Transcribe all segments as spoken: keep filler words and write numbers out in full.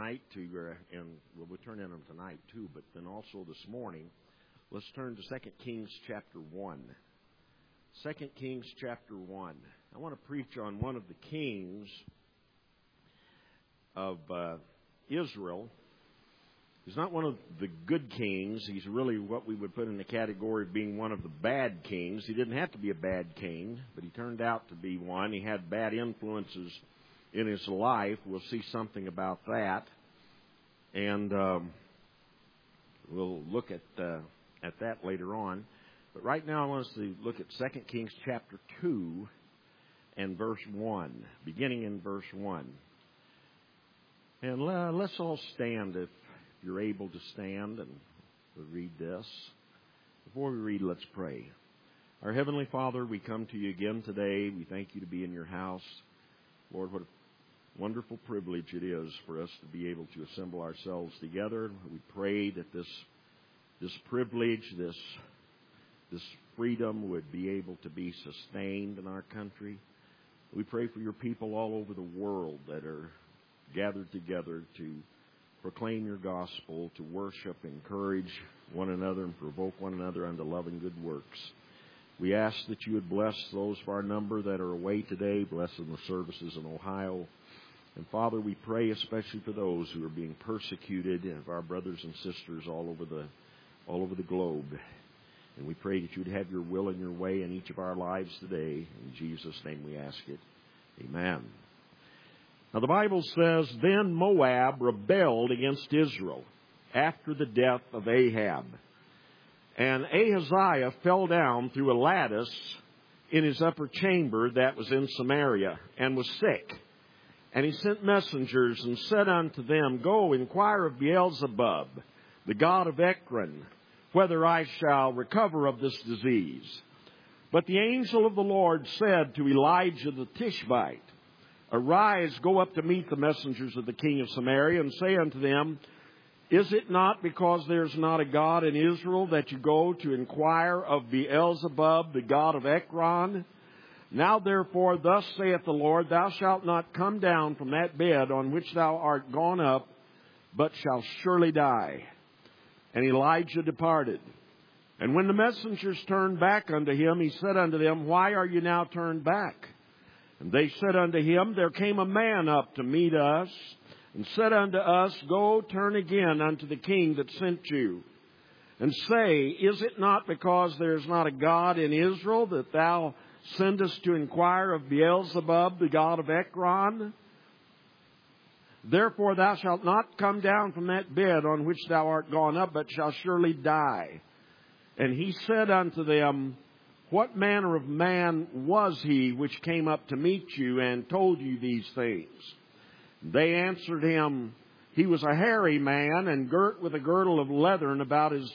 tonight to, uh, and well, we'll turn in them tonight too, but then also this morning, let's turn to Second Kings chapter one. Second Kings chapter one. I want to preach on one of the kings of uh, Israel. He's not one of the good kings. He's really what we would put in the category of being one of the bad kings. He didn't have to be a bad king, but he turned out to be one. He had bad influences in his life. We'll see something about that. And um, we'll look at uh, at that later on. But right now I want us to look at Second Kings chapter two and verse one, beginning in verse one. And uh, let's all stand if you're able to stand, and we'll read this. Before we read, let's pray. Our Heavenly Father, we come to you again today. We thank you to be in your house. Lord, what a wonderful privilege it is for us to be able to assemble ourselves together. We pray that this this privilege, this this freedom would be able to be sustained in our country. We pray for your people all over the world that are gathered together to proclaim your gospel, to worship, encourage one another, and provoke one another unto love and good works. We ask that you would bless those of our number that are away today, bless in the services in Ohio. And Father, we pray especially for those who are being persecuted, of our brothers and sisters all over the all over the globe. And we pray that you would have your will and your way in each of our lives today. In Jesus' name we ask it. Amen. Now the Bible says, then Moab rebelled against Israel after the death of Ahab. And Ahaziah fell down through a lattice in his upper chamber that was in Samaria, and was sick. And he sent messengers and said unto them, go inquire of Beelzebub, the god of Ekron, whether I shall recover of this disease. But the angel of the Lord said to Elijah the Tishbite, arise, go up to meet the messengers of the king of Samaria, and say unto them, is it not because there is not a God in Israel that you go to inquire of Beelzebub, the god of Ekron? Now therefore, thus saith the Lord, thou shalt not come down from that bed on which thou art gone up, but shalt surely die. And Elijah departed. And when the messengers turned back unto him, he said unto them, why are you now turned back? And they said unto him, there came a man up to meet us, and said unto us, go turn again unto the king that sent you, and say, is it not because there is not a God in Israel that thou sendest to inquire of Beelzebub, the god of Ekron? Therefore thou shalt not come down from that bed on which thou art gone up, but shalt surely die. And he said unto them, what manner of man was he which came up to meet you and told you these things? They answered him, he was a hairy man, and girt with a girdle of leathern about his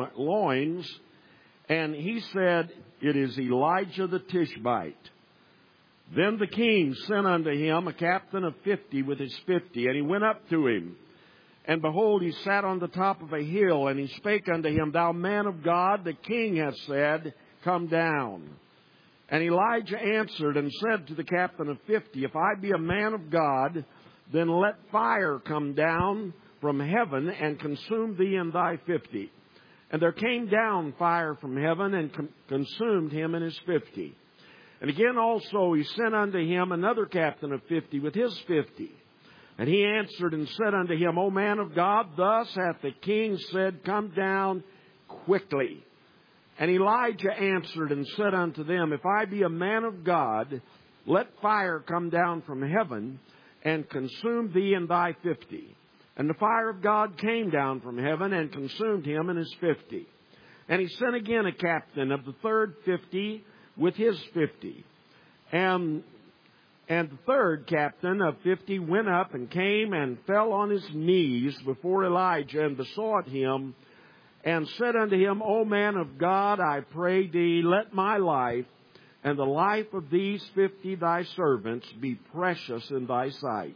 loins. And he said, it is Elijah the Tishbite. Then the king sent unto him a captain of fifty with his fifty, and he went up to him. And behold, he sat on the top of a hill, and he spake unto him, thou man of God, the king hath said, come down. And Elijah answered and said to the captain of fifty, if I be a man of God, then let fire come down from heaven and consume thee and thy fifty. And there came down fire from heaven and con- consumed him and his fifty. And again also he sent unto him another captain of fifty with his fifty. And he answered and said unto him, O man of God, thus hath the king said, come down quickly. And Elijah answered and said unto them, if I be a man of God, let fire come down from heaven and consume thee and thy fifty. And the fire of God came down from heaven and consumed him and his fifty. And he sent again a captain of the third fifty with his fifty. And, and the third captain of fifty went up and came and fell on his knees before Elijah and besought him, and said unto him, O man of God, I pray thee, let my life and the life of these fifty thy servants be precious in thy sight.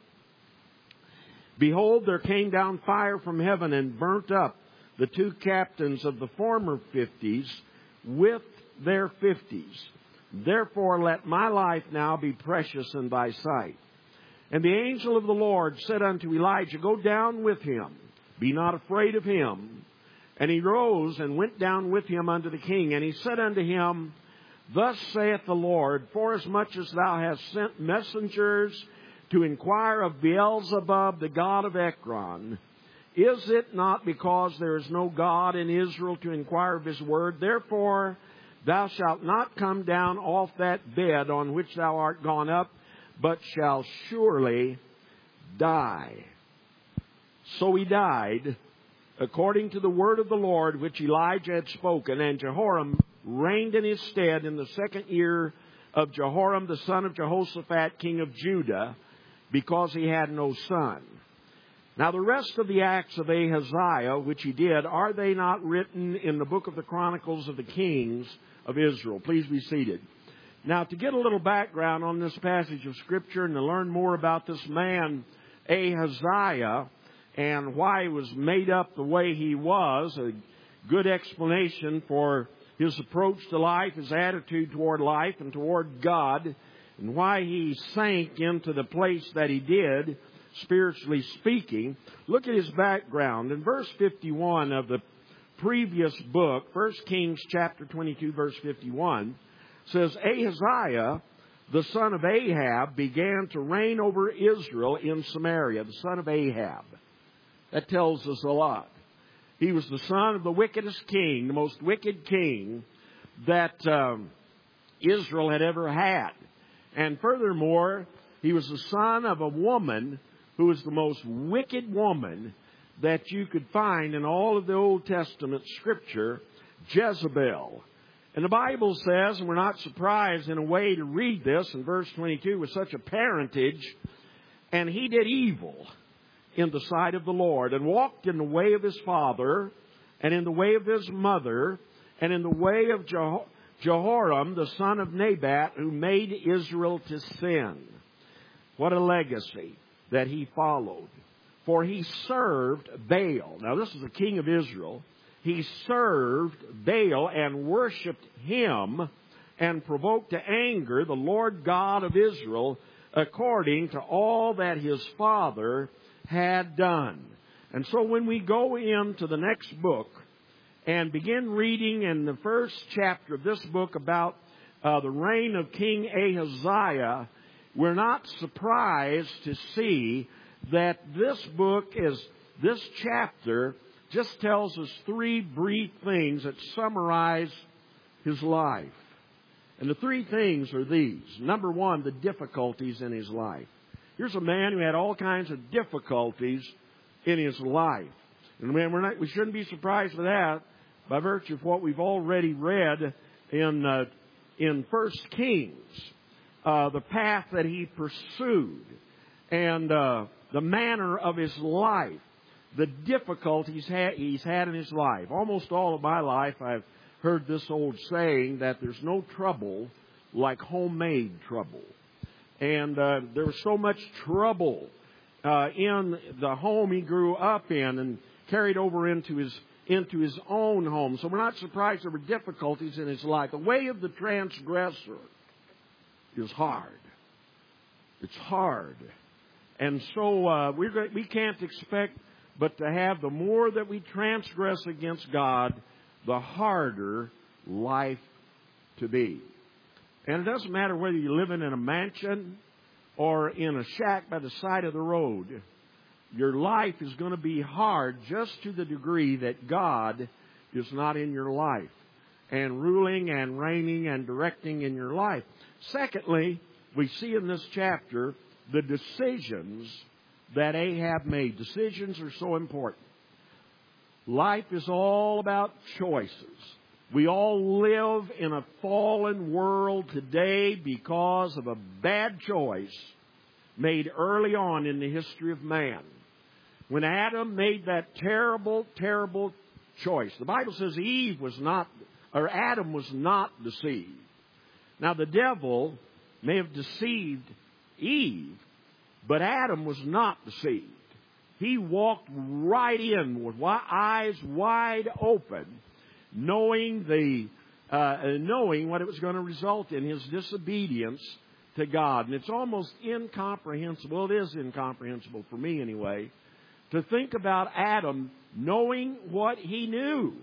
Behold, there came down fire from heaven and burnt up the two captains of the former fifties with their fifties. Therefore let my life now be precious in thy sight. And the angel of the Lord said unto Elijah, Go down with him, be not afraid of him. And he rose and went down with him unto the king. And he said unto him, Thus saith the Lord, Forasmuch as thou hast sent messengers to inquire of Beelzebub, the god of Ekron, is it not because there is no God in Israel to inquire of his word? Therefore thou shalt not come down off that bed on which thou art gone up, but shall surely die. So he died, according to the word of the Lord which Elijah had spoken. And Jehoram reigned in his stead in the second year of Jehoram the son of Jehoshaphat, king of Judah, because he had no son. Now the rest of the acts of Ahaziah, which he did, are they not written in the book of the Chronicles of the Kings of Israel? Please be seated. Now, to get a little background on this passage of Scripture and to learn more about this man, Ahaziah, and why he was made up the way he was, a good explanation for his approach to life, his attitude toward life and toward God, and why he sank into the place that he did, spiritually speaking. Look at his background. In verse fifty-one of the previous book, First Kings chapter twenty-two, verse fifty-one, says, Ahaziah, the son of Ahab, began to reign over Israel in Samaria. The son of Ahab. That tells us a lot. He was the son of the wickedest king, the most wicked king that um, Israel had ever had. And furthermore, he was the son of a woman who was the most wicked woman that you could find in all of the Old Testament Scripture, Jezebel. And the Bible says, and we're not surprised in a way to read this in verse twenty-two, with such a parentage, and he did evil in the sight of the Lord, and walked in the way of his father, and in the way of his mother, and in the way of Jeho- Jehoram, the son of Nebat, who made Israel to sin. What a legacy that he followed. For he served Baal. Now this is the king of Israel. He served Baal and worshipped him and provoked to anger the Lord God of Israel according to all that his father had done. And so when we go into the next book and begin reading in the first chapter of this book about uh, the reign of King Ahaziah, we're not surprised to see that this book is, this chapter just tells us three brief things that summarize his life. And the three things are these. Number one, the difficulties in his life. Here's a man who had all kinds of difficulties in his life. And man, we're not, we shouldn't be surprised with that by virtue of what we've already read in uh, in First Kings. Uh, the path that he pursued and uh, the manner of his life. The difficulties ha- he's had in his life. Almost all of my life I've heard this old saying that there's no trouble like homemade trouble. And uh, there was so much trouble uh, in the home he grew up in and carried over into his into his own home. So we're not surprised there were difficulties in his life. The way of the transgressor is hard. It's hard. And so uh, we're, we can't expect but to have the more that we transgress against God, the harder life to be. And it doesn't matter whether you're living in a mansion or in a shack by the side of the road. Your life is going to be hard just to the degree that God is not in your life and ruling and reigning and directing in your life. Secondly, we see in this chapter the decisions that Ahab made. Decisions are so important. Life is all about choices. We all live in a fallen world today because of a bad choice made early on in the history of man. When Adam made that terrible, terrible choice. The Bible says Eve was not, or Adam was not deceived. Now the devil may have deceived Eve, but Adam was not deceived. He walked right in with eyes wide open, knowing the uh, knowing what it was going to result in, his disobedience to God. And it's almost incomprehensible. It is incomprehensible for me anyway, to think about Adam knowing what he knew.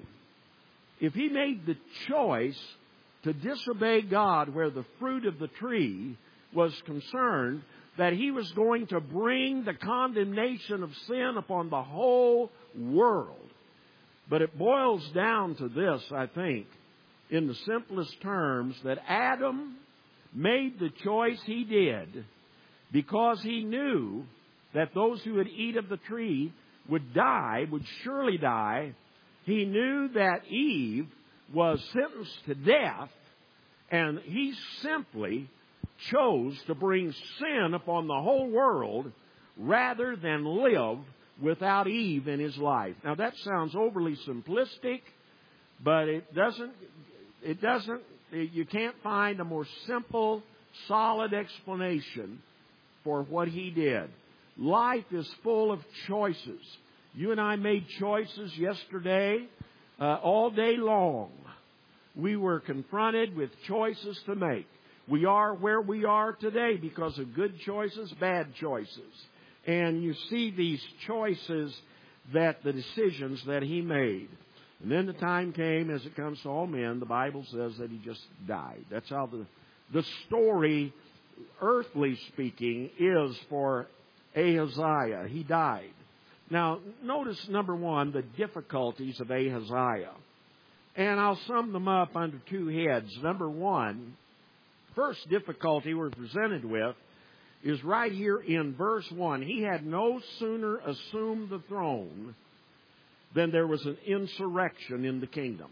If he made the choice to disobey God where the fruit of the tree was concerned, that he was going to bring the condemnation of sin upon the whole world. But it boils down to this, I think, in the simplest terms, that Adam made the choice he did because he knew that those who would eat of the tree would die, would surely die. He knew that Eve was sentenced to death, and he simply chose to bring sin upon the whole world rather than live without Eve in his life. Now that sounds overly simplistic, but it doesn't, it doesn't, you can't find a more simple, solid explanation for what he did. Life is full of choices. You and I made choices yesterday, uh, all day long. We were confronted with choices to make. We are where we are today because of good choices, bad choices. And you see these choices, that the decisions that he made. And then the time came, as it comes to all men, the Bible says that he just died. That's how the, the story, earthly speaking, is for Ahaziah. He died. Now, notice, number one, the difficulties of Ahaziah. And I'll sum them up under two heads. Number one, first difficulty we're presented with is right here in verse one. He had no sooner assumed the throne than there was an insurrection in the kingdom.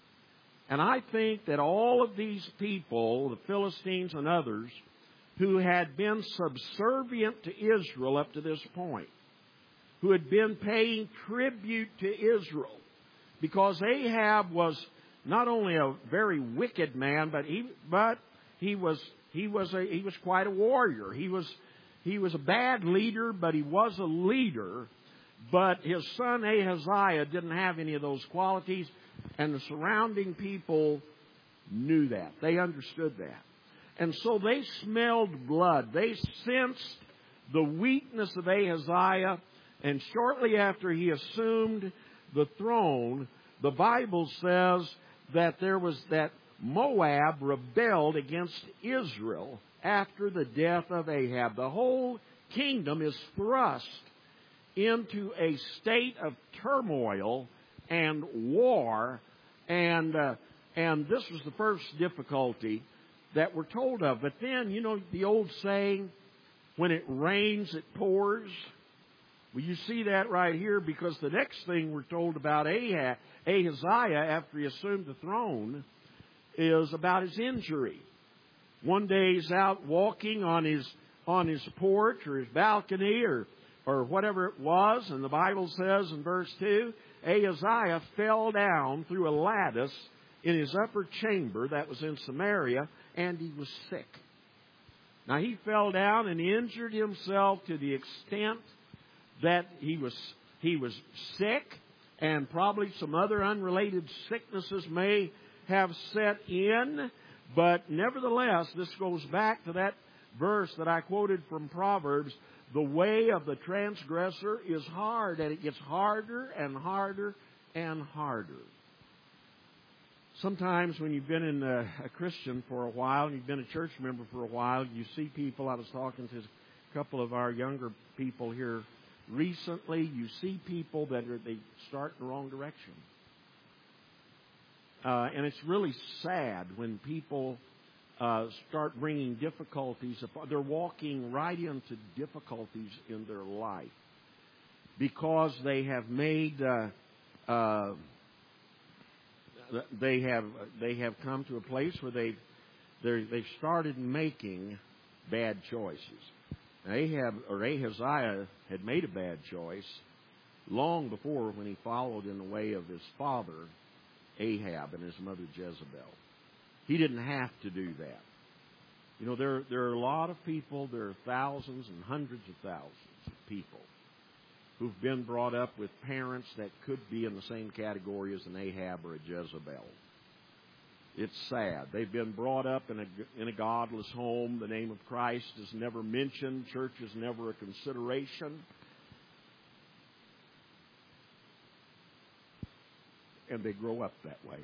And I think that all of these people, the Philistines and others, who had been subservient to Israel up to this point, who had been paying tribute to Israel, because Ahab was not only a very wicked man, but he but he was he was a he was quite a warrior. He was he was a bad leader, but he was a leader. But his son Ahaziah didn't have any of those qualities, and the surrounding people knew that. They understood that. And so they smelled blood. They sensed the weakness of Ahaziah, and shortly after he assumed the throne, the Bible says that there was that Moab rebelled against Israel after the death of Ahab. The whole kingdom is thrust into a state of turmoil and war, and uh, and this was the first difficulty that we're told of. But then, you know, the old saying, when it rains, it pours. Well, you see that right here, because the next thing we're told about Ahab, Ahaziah, after he assumed the throne, is about his injury. One day he's out walking on his on his porch or his balcony or or whatever it was, and the Bible says in verse two, Ahaziah fell down through a lattice in his upper chamber that was in Samaria, and he was sick. Now he fell down and injured himself to the extent that he was he was sick, and probably some other unrelated sicknesses may have set in. But nevertheless, this goes back to that verse that I quoted from Proverbs. The way of the transgressor is hard, and it gets harder and harder and harder. Sometimes when you've been in a, a Christian for a while, and you've been a church member for a while, you see people. I was talking to a couple of our younger people here recently. You see people that are, they start in the wrong direction. Uh, and it's really sad when people uh, start bringing difficulties. They're walking right into difficulties in their life because they have made, uh, uh, they have they have come to a place where they've they've started making bad choices. Ahab or Ahaziah had made a bad choice long before, when he followed in the way of his father Ahab and his mother Jezebel. He didn't have to do that. You know, there there are a lot of people, there are thousands and hundreds of thousands of people who've been brought up with parents that could be in the same category as an Ahab or a Jezebel. It's sad. They've been brought up in a, in a godless home. The name of Christ is never mentioned. Church is never a consideration. And they grow up that way.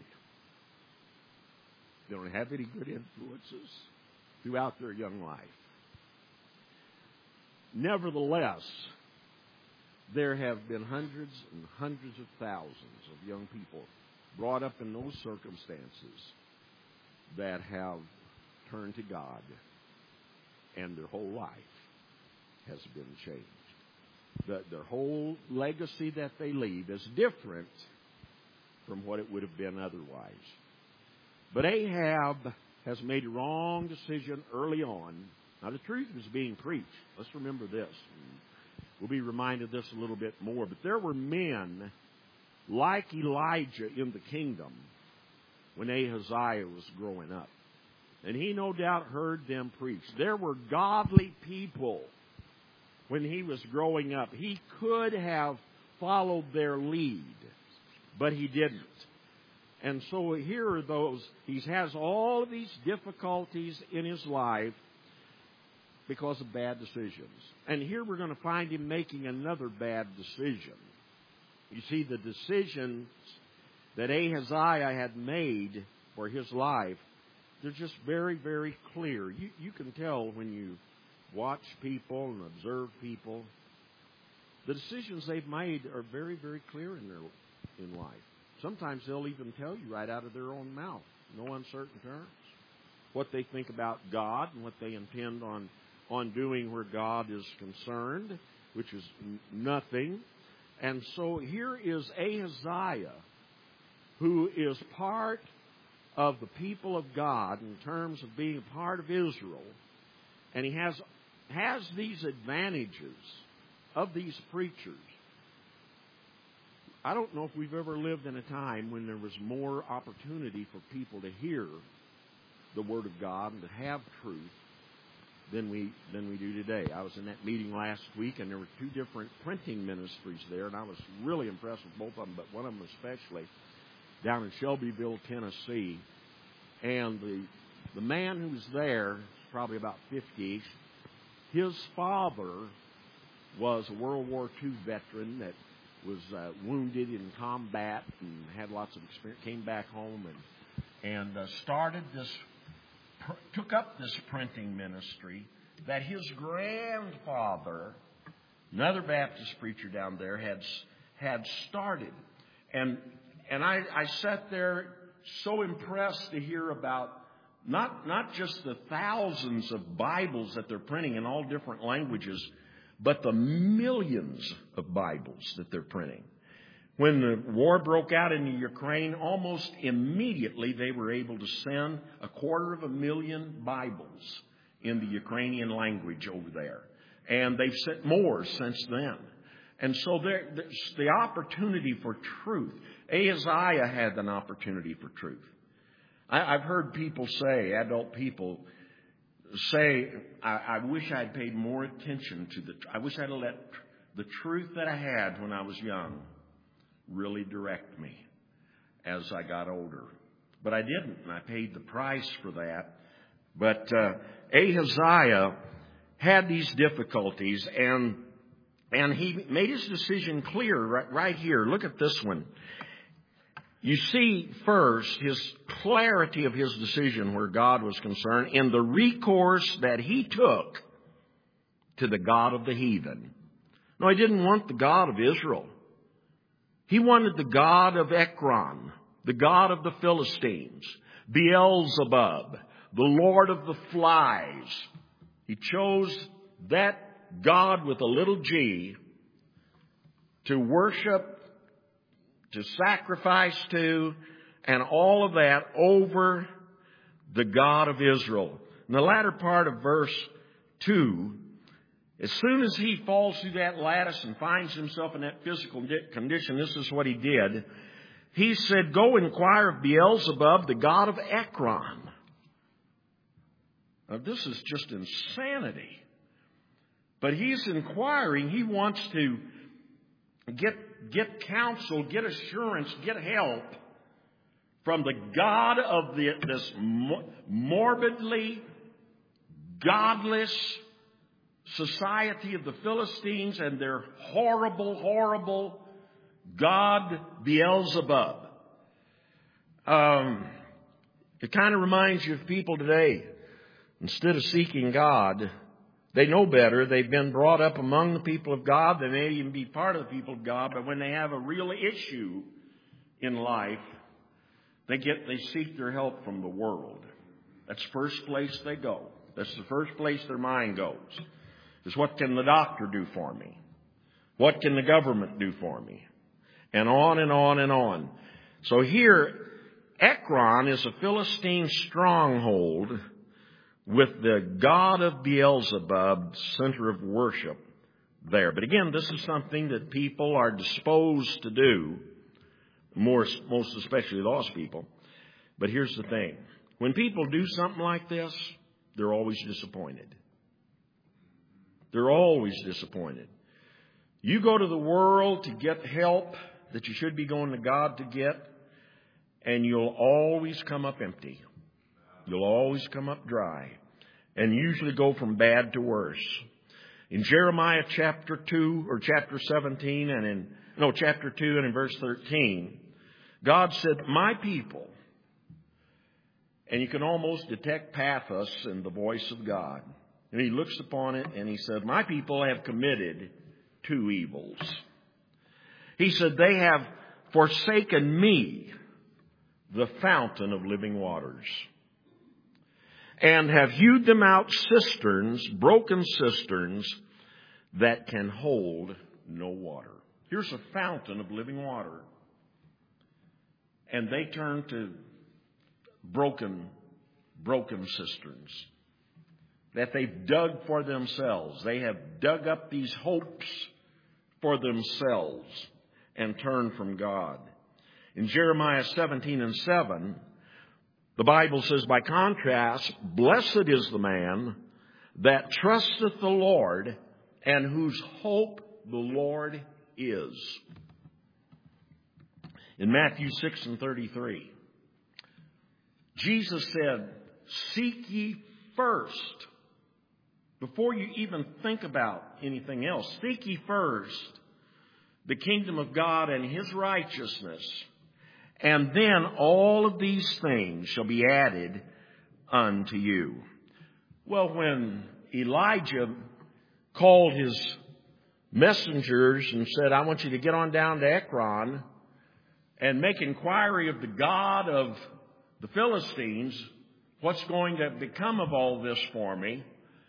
They don't have any good influences throughout their young life. Nevertheless, there have been hundreds and hundreds of thousands of young people brought up in those circumstances that have turned to God, and their whole life has been changed. The, their whole legacy that they leave is different from what it would have been otherwise. But Ahab has made a wrong decision early on. Now, the truth was being preached. Let's remember this. We'll be reminded of this a little bit more. But there were men like Elijah in the kingdom when Ahaziah was growing up. And he no doubt heard them preach. There were godly people when he was growing up. He could have followed their lead, but he didn't. And so here are those. He has all of these difficulties in his life because of bad decisions. And here we're going to find him making another bad decision. You see, the decisions that Ahaziah had made for his life, they're just very, very clear. You, you can tell when you watch people and observe people. The decisions they've made are very, very clear in their in life. Sometimes they'll even tell you right out of their own mouth, no uncertain terms, what they think about God and what they intend on, on doing where God is concerned, which is n- nothing. And so here is Ahaziah, who is part of the people of God in terms of being a part of Israel. And he has, has these advantages of these preachers. I don't know if we've ever lived in a time when there was more opportunity for people to hear the Word of God and to have truth than we than we do today. I was in that meeting last week, and there were two different printing ministries there, and I was really impressed with both of them, but one of them especially, down in Shelbyville, Tennessee. And the the man who was there, probably about fifty, his father was a World War Two veteran that was uh, wounded in combat and had lots of experience, came back home and and uh, started this, pr- took up this printing ministry that his grandfather, another Baptist preacher down there, had had started. And and I, I sat there so impressed to hear about not not just the thousands of Bibles that they're printing in all different languages, but the millions of Bibles that they're printing. When the war broke out in the Ukraine, almost immediately they were able to send a quarter of a million Bibles in the Ukrainian language over there. And they've sent more since then. And so there, there's the opportunity for truth. Ahaziah had an opportunity for truth. I, I've heard people say, adult people, say, I, I wish I'd paid more attention to the, I wish I'd let the truth that I had when I was young really direct me as I got older. But I didn't, and I paid the price for that. But uh, Ahaziah had these difficulties, and and he made his decision clear right, right here. Look at this one. You see first his clarity of his decision where God was concerned in the recourse that he took to the God of the heathen. No, he didn't want the God of Israel. He wanted the God of Ekron, the God of the Philistines, Beelzebub, the Lord of the flies. He chose that God with a little g to worship, to sacrifice to, and all of that over the God of Israel. In the latter part of verse two, as soon as he falls through that lattice and finds himself in that physical condition, this is what he did. He said, go inquire of Beelzebub, the God of Ekron. Now, this is just insanity. But he's inquiring. He wants to get, get counsel, get assurance, get help from the God of the, this morbidly godless society of the Philistines and their horrible, horrible God Beelzebub. Um, it kind of reminds you of people today. Instead of seeking God, they know better. They've been brought up among the people of God. They may even be part of the people of God. But when they have a real issue in life, they get they seek their help from the world. That's the first place they go. That's the first place their mind goes. Is what can the doctor do for me? What can the government do for me? And on and on and on. So here, Ekron is a Philistine stronghold with the god of Beelzebub, center of worship there. But again, this is something that people are disposed to do, more, most especially lost people. But here's the thing. When people do something like this, they're always disappointed. They're always disappointed. You go to the world to get help that you should be going to God to get, and you'll always come up empty. You'll always come up dry, and usually go from bad to worse. In Jeremiah chapter two, or chapter seventeen, and in, no, chapter two and in verse thirteen, God said, my people, and you can almost detect pathos in the voice of God. And he looks upon it and he said, my people have committed two evils. He said, they have forsaken me, the fountain of living waters, and have hewed them out cisterns, broken cisterns, that can hold no water. Here's a fountain of living water. And they turn to broken, broken cisterns that they've dug for themselves. They have dug up these hopes for themselves and turned from God. In Jeremiah seventeen and seven, the Bible says, by contrast, blessed is the man that trusteth the Lord and whose hope the Lord is. In Matthew six and thirty-three, Jesus said, seek ye first, before you even think about anything else, seek ye first the kingdom of God and His righteousness, and then all of these things shall be added unto you. Well, when Elijah called his messengers and said, I want you to get on down to Ekron and make inquiry of the God of the Philistines, what's going to become of all this for me?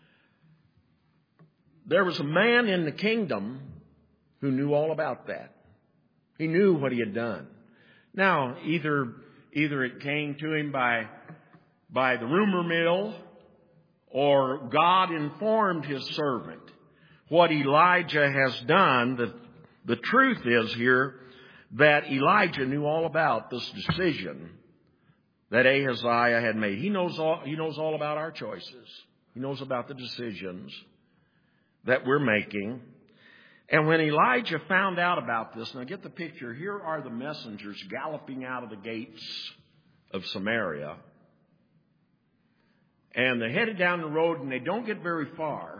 There was a man in the kingdom who knew all about that. He knew what he had done. Now, either either it came to him by by the rumor mill, or God informed His servant what Elijah has done. The, the truth is here that Elijah knew all about this decision that Ahaziah had made. He knows all, he knows all about our choices. He knows about the decisions that we're making. And when Elijah found out about this, now get the picture, here are the messengers galloping out of the gates of Samaria. And they're headed down the road, and they don't get very far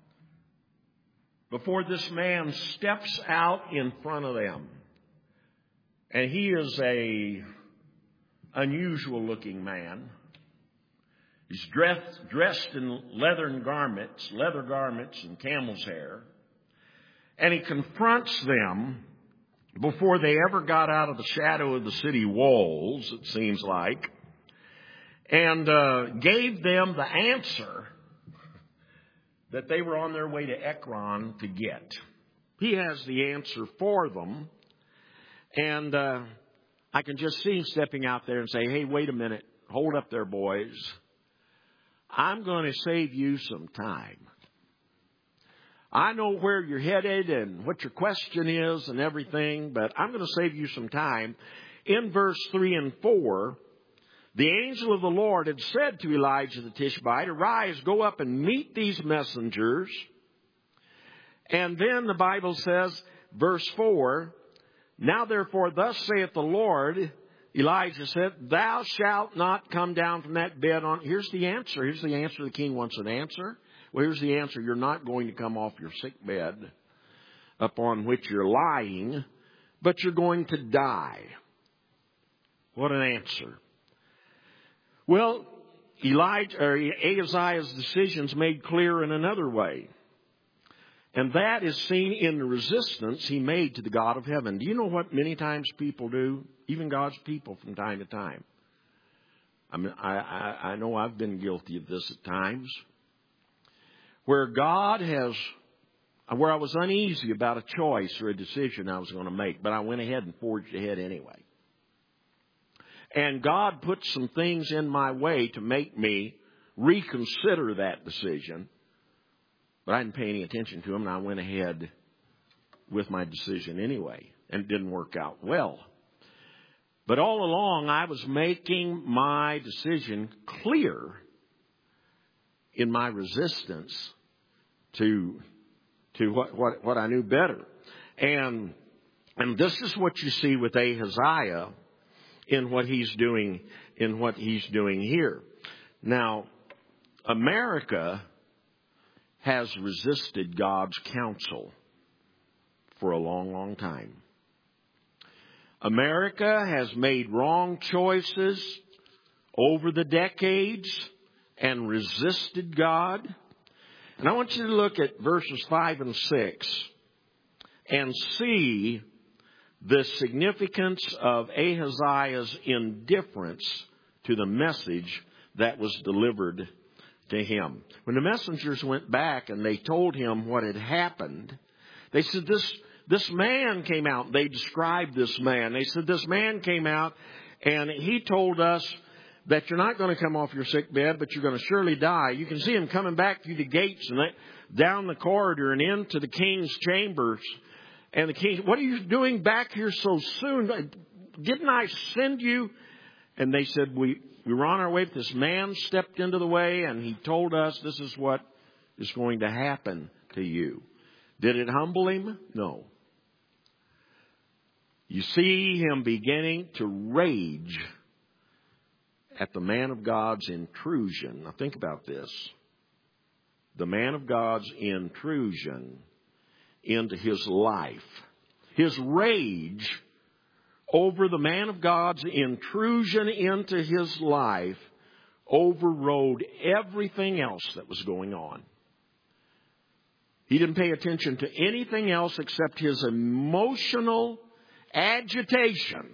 before this man steps out in front of them. And he is a unusual looking man. He's dressed, dressed in leathern garments, leather garments and camel's hair. And he confronts them before they ever got out of the shadow of the city walls, it seems like, and uh, gave them the answer that they were on their way to Ekron to get. He has the answer for them. And uh, I can just see him stepping out there and say, hey, wait a minute. Hold up there, boys. I'm going to save you some time. I know where you're headed and what your question is and everything, but I'm going to save you some time. In verse three and four, the angel of the Lord had said to Elijah the Tishbite, arise, go up and meet these messengers. And then the Bible says, verse four, now therefore thus saith the Lord, Elijah said, thou shalt not come down from that bed on... Here's the answer. Here's the answer. The king wants an answer. Well, here's the answer. You're not going to come off your sick bed upon which you're lying, but you're going to die. What an answer. Well, Elijah, or Ahaziah's decisions made clear in another way. And that is seen in the resistance he made to the God of heaven. Do you know what many times people do? Even God's people from time to time. I mean, I, I, I know I've been guilty of this at times. Where God has, where I was uneasy about a choice or a decision I was going to make, but I went ahead and forged ahead anyway. And God put some things in my way to make me reconsider that decision. But I didn't pay any attention to them, and I went ahead with my decision anyway. And it didn't work out well. But all along, I was making my decision clear in my resistance to, to what, what, what I knew better. And, and this is what you see with Ahaziah in what he's doing, in what he's doing here. Now, America has resisted God's counsel for a long, long time. America has made wrong choices over the decades and resisted God. And I want you to look at verses five and six and see the significance of Ahaziah's indifference to the message that was delivered to him. When the messengers went back and they told him what had happened, they said, this, this man came out. They described this man. They said, this man came out and he told us that you're not going to come off your sick bed, but you're going to surely die. You can see him coming back through the gates and down the corridor and into the king's chambers. And the king, what are you doing back here so soon? Didn't I send you? And they said, we, we were on our way. This man stepped into the way and he told us this is what is going to happen to you. Did it humble him? No. You see him beginning to rage at the man of God's intrusion. Now think about this. The man of God's intrusion into his life. His rage over the man of God's intrusion into his life overrode everything else that was going on. He didn't pay attention to anything else except his emotional agitation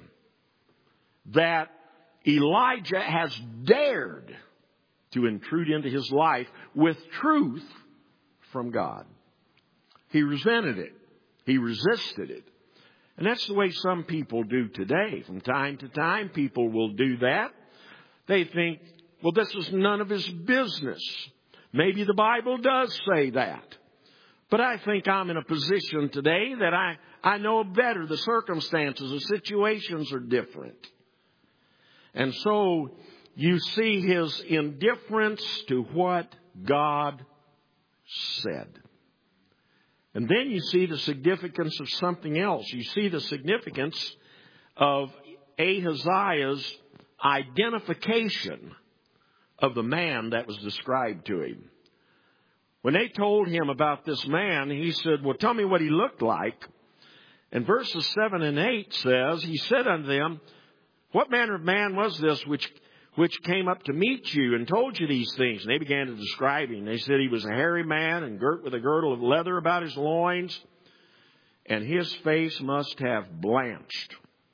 that Elijah has dared to intrude into his life with truth from God. He resented it. He resisted it. And that's the way some people do today. From time to time, people will do that. They think, well, this is none of his business. Maybe the Bible does say that. But I think I'm in a position today that I, I know better. The circumstances, the situations are different. And so you see his indifference to what God said. And then you see the significance of something else. You see the significance of Ahaziah's identification of the man that was described to him. When they told him about this man, he said, well, tell me what he looked like. And verses seven and eight says, he said unto them, what manner of man was this which which came up to meet you and told you these things? And they began to describe him. They said he was a hairy man and girt with a girdle of leather about his loins, and his face must have blanched,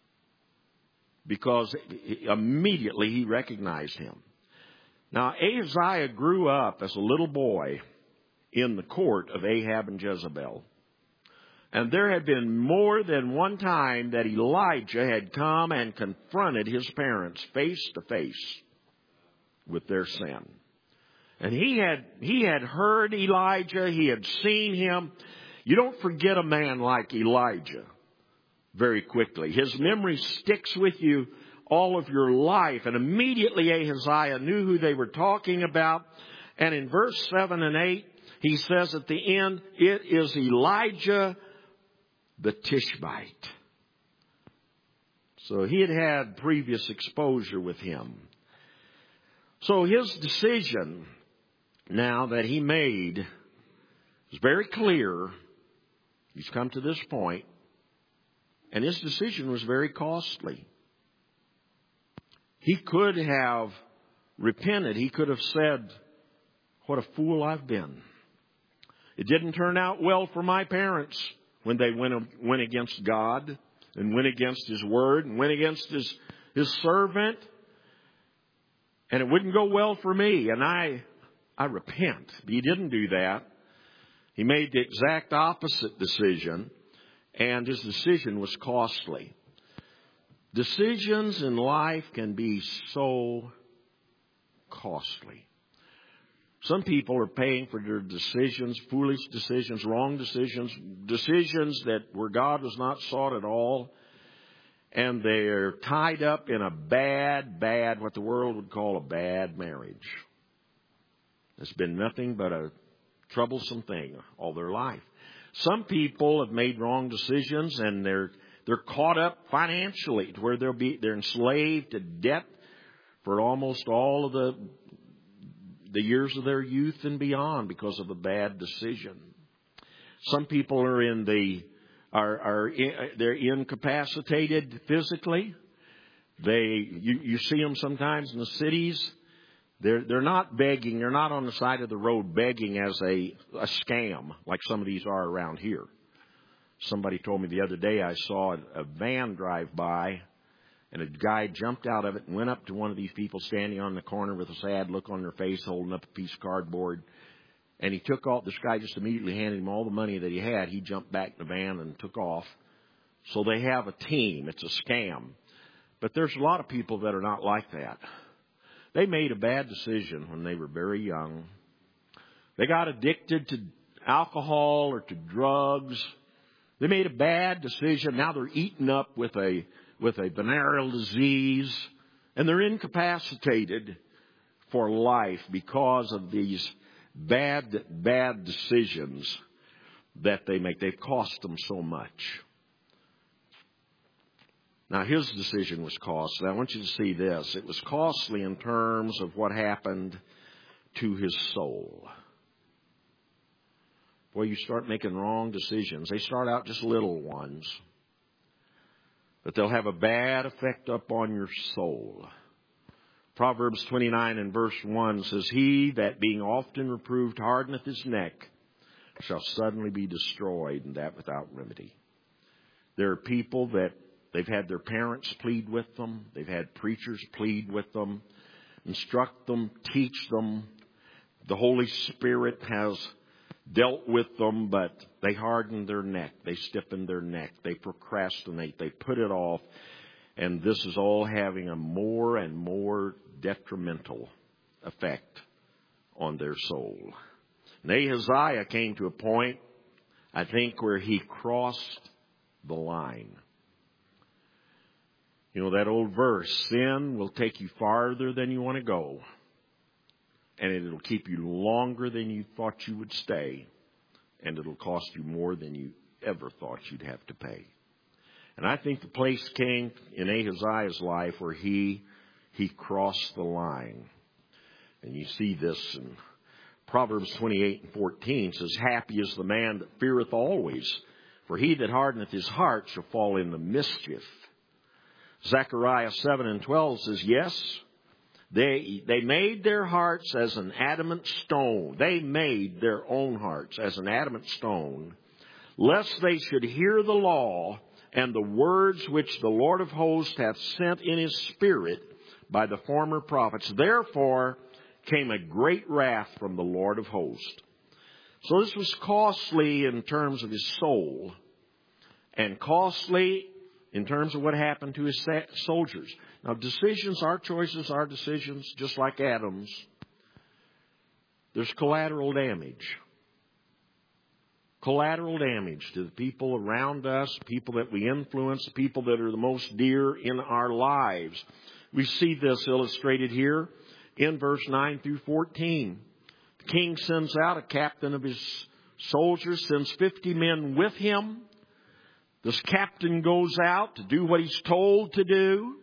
because immediately he recognized him. Now, Ahaziah grew up as a little boy in the court of Ahab and Jezebel. And there had been more than one time that Elijah had come and confronted his parents face to face with their sin. And he had, he had heard Elijah. He had seen him. You don't forget a man like Elijah very quickly. His memory sticks with you all of your life. And immediately Ahaziah knew who they were talking about. And in verse seven and eight, he says at the end, it is Elijah the Tishbite. So he had had previous exposure with him. So his decision now that he made is very clear. He's come to this point, and his decision was very costly. He could have repented. He could have said, "What a fool I've been. It didn't turn out well for my parents when they went, went against God and went against His Word and went against His, His servant. And it wouldn't go well for me, and I, I repent." But he didn't do that. He made the exact opposite decision, and his decision was costly. Decisions in life can be so costly. Some people are paying for their decisions, foolish decisions, wrong decisions, decisions that where God was not sought at all. And they're tied up in a bad, bad, what the world would call a bad marriage. It's been nothing but a troublesome thing all their life. Some people have made wrong decisions, and they're they're caught up financially to where they'll be they're enslaved to debt for almost all of the the years of their youth and beyond because of a bad decision. Some people are in the are are they're incapacitated physically. They you, you see them sometimes in the cities. They're they're not begging. They're not on the side of the road begging as a a scam like some of these are around here. Somebody told me the other day I saw a, a van drive by, and a guy jumped out of it and went up to one of these people standing on the corner with a sad look on their face, holding up a piece of cardboard. And he took off. This guy just immediately handed him all the money that he had. He jumped back in the van and took off. So they have a team. It's a scam. But there's a lot of people that are not like that. They made a bad decision when they were very young. They got addicted to alcohol or to drugs. They made a bad decision. Now they're eaten up with a with a venereal disease, and they're incapacitated for life because of these bad, bad decisions that they make. They've cost them so much. Now, his decision was costly. I want you to see this. It was costly in terms of what happened to his soul. Boy, you start making wrong decisions. They start out just little ones, but they'll have a bad effect upon your soul. Proverbs twenty-nine and verse one says, "He that being often reproved hardeneth his neck shall suddenly be destroyed, and that without remedy." There are people that they've had their parents plead with them. They've had preachers plead with them, instruct them, teach them. The Holy Spirit has dealt with them, but they harden their neck. They stiffen their neck. They procrastinate. They put it off. And this is all having a more and more detrimental effect on their soul. And Ahaziah came to a point, I think, where he crossed the line. You know that old verse, sin will take you farther than you want to go, and it'll keep you longer than you thought you would stay, and it'll cost you more than you ever thought you'd have to pay. And I think the place came in Ahaziah's life where he he crossed the line. And you see this in Proverbs twenty-eight and fourteen says, "Happy is the man that feareth always, for he that hardeneth his heart shall fall into mischief." Zechariah seven and twelve says, "Yes, they they made their hearts as an adamant stone." They made their own hearts as an adamant stone, lest they should hear the law and the words which the Lord of hosts hath sent in his spirit by the former prophets. Therefore came a great wrath from the Lord of hosts. So this was costly in terms of his soul, and costly in terms of what happened to his soldiers. Now, decisions, our choices, our decisions, just like Adam's, there's collateral damage. Collateral damage to the people around us, people that we influence, people that are the most dear in our lives. We see this illustrated here in verse nine through fourteen. The king sends out a captain of his soldiers, sends fifty men with him. This captain goes out to do what he's told to do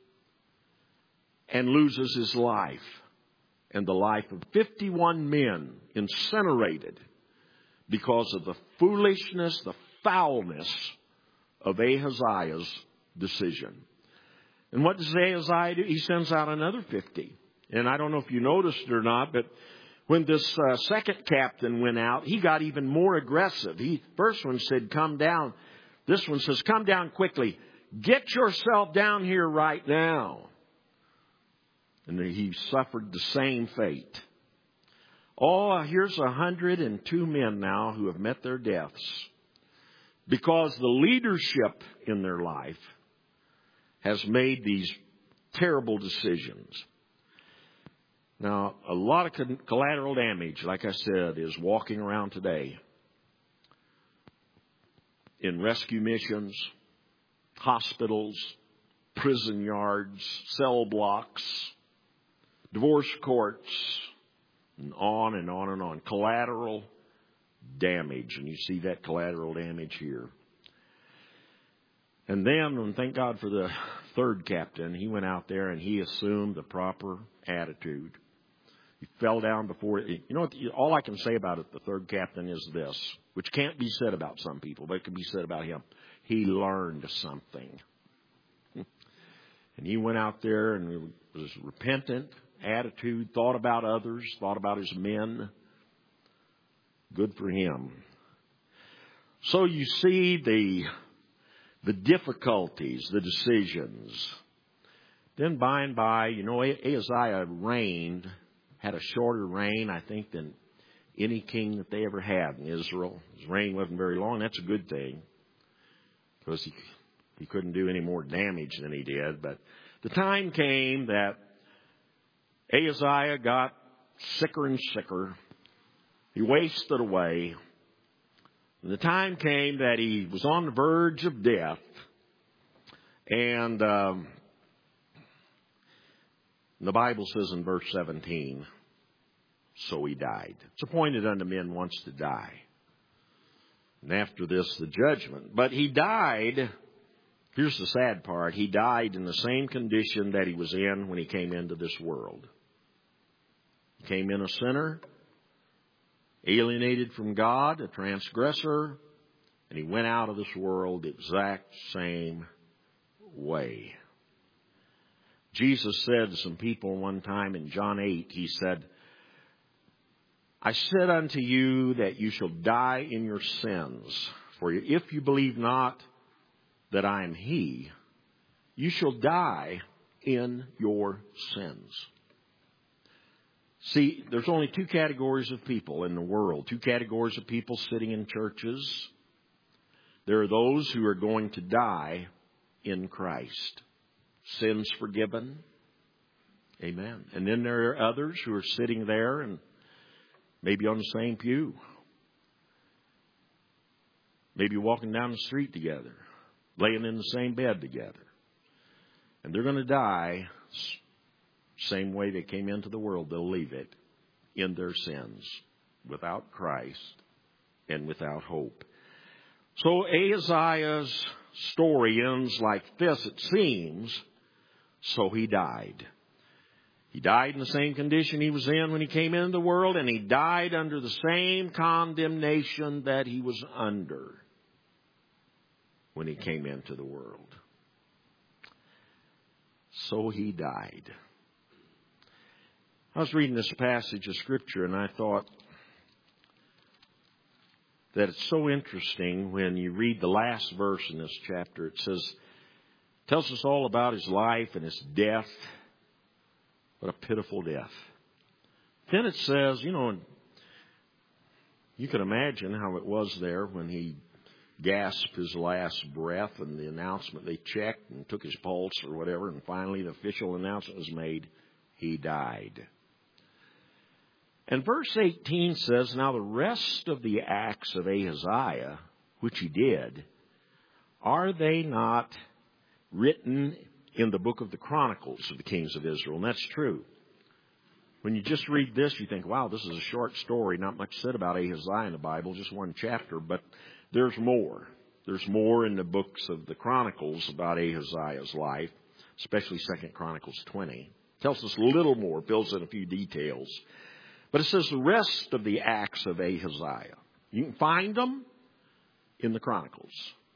and loses his life. And the life of fifty-one men incinerated because of the foolishness, the foulness of Ahaziah's decision. And what does Ahaziah do? He sends out another fifty. And I don't know if you noticed it or not, but when this uh, second captain went out, he got even more aggressive. He first one said, come down. This one says, come down quickly. Get yourself down here right now. And he suffered the same fate. Oh, here's one hundred two men now who have met their deaths because the leadership in their life has made these terrible decisions. Now, a lot of collateral damage, like I said, is walking around today in rescue missions, hospitals, prison yards, cell blocks, divorce courts, and on and on and on. Collateral damage. And you see that collateral damage here. And then, and thank God for the third captain, he went out there and he assumed the proper attitude. He fell down before it. You know what? All I can say about it, the third captain, is this, which can't be said about some people, but it can be said about him. He learned something. And he went out there and was repentant. Attitude, thought about others, thought about his men. Good for him. So you see the the difficulties, the decisions. Then by and by, you know, Ahaziah reigned, had a shorter reign, I think, than any king that they ever had in Israel. His reign wasn't very long. That's a good thing, because he, he couldn't do any more damage than he did. But the time came that Ahaziah got sicker and sicker. He wasted away. And the time came that he was on the verge of death. And um, the Bible says in verse seventeen, so he died. It's appointed unto men once to die. And after this, the judgment. But he died, here's the sad part, he died in the same condition that he was in when he came into this world. He came in a sinner, alienated from God, a transgressor, and he went out of this world the exact same way. Jesus said to some people one time in John eight, he said, I said unto you that you shall die in your sins. For if you believe not that I am he, you shall die in your sins. See, there's only two categories of people in the world, two categories of people sitting in churches. There are those who are going to die in Christ. Sins forgiven. Amen. And then there are others who are sitting there and maybe on the same pew. Maybe walking down the street together. Laying in the same bed together. And they're going to die same way they came into the world. They'll leave it in their sins, without Christ and without hope. So Ahaziah's story ends like this, it seems. So he died. He died in the same condition he was in when he came into the world, and he died under the same condemnation that he was under when he came into the world. So he died. I was reading this passage of Scripture, and I thought that it's so interesting when you read the last verse in this chapter. It says, tells us all about his life and his death. What a pitiful death. Then it says, you know, you can imagine how it was there when he gasped his last breath and the announcement, they checked and took his pulse or whatever, and finally the official announcement was made, he died. And verse eighteen says, now the rest of the acts of Ahaziah, which he did, are they not written in the book of the Chronicles of the kings of Israel? And that's true. When you just read this, you think, wow, this is a short story. Not much said about Ahaziah in the Bible, just one chapter, but there's more. There's more in the books of the Chronicles about Ahaziah's life, especially Second Chronicles twenty. It tells us a little more, fills in a few details. But it says the rest of the acts of Ahaziah. You can find them in the Chronicles.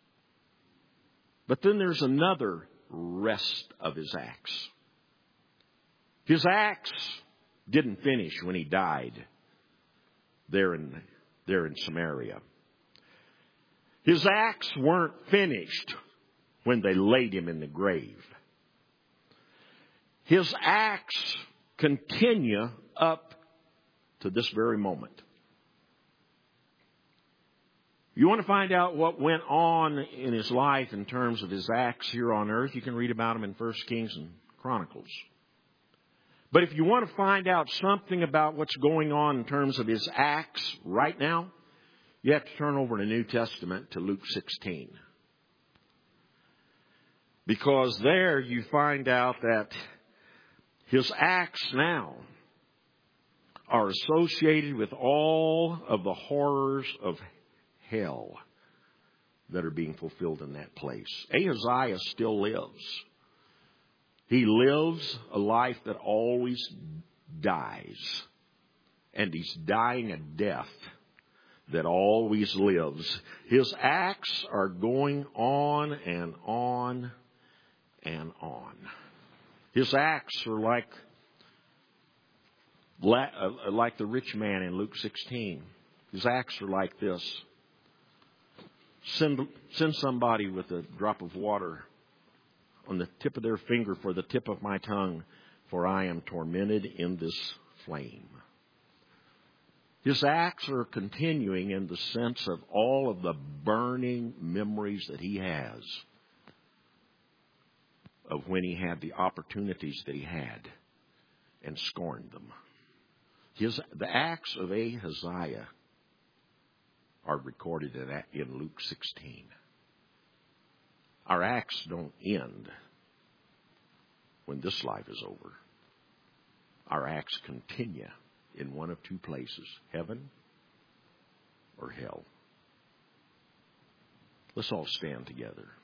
But then there's another rest of his acts. His acts didn't finish when he died there in, there in Samaria. His acts weren't finished when they laid him in the grave. His acts continue up to this very moment. You want to find out what went on in his life in terms of his acts here on earth, you can read about them in First Kings and Chronicles. But if you want to find out something about what's going on in terms of his acts right now, you have to turn over in the New Testament to Luke sixteen. Because there you find out that his acts now are associated with all of the horrors of hell that are being fulfilled in that place. Ahaziah still lives. He lives a life that always dies. And he's dying a death that always lives. His acts are going on and on and on. His acts are like, like the rich man in Luke sixteen. His acts are like this. Send, send somebody with a drop of water on the tip of their finger for the tip of my tongue, for I am tormented in this flame. His acts are continuing in the sense of all of the burning memories that he has of when he had the opportunities that he had and scorned them. His, the acts of Ahaziah are recorded in, in Luke sixteen. Our acts don't end when this life is over. Our acts continue in one of two places, heaven or hell. Let's all stand together.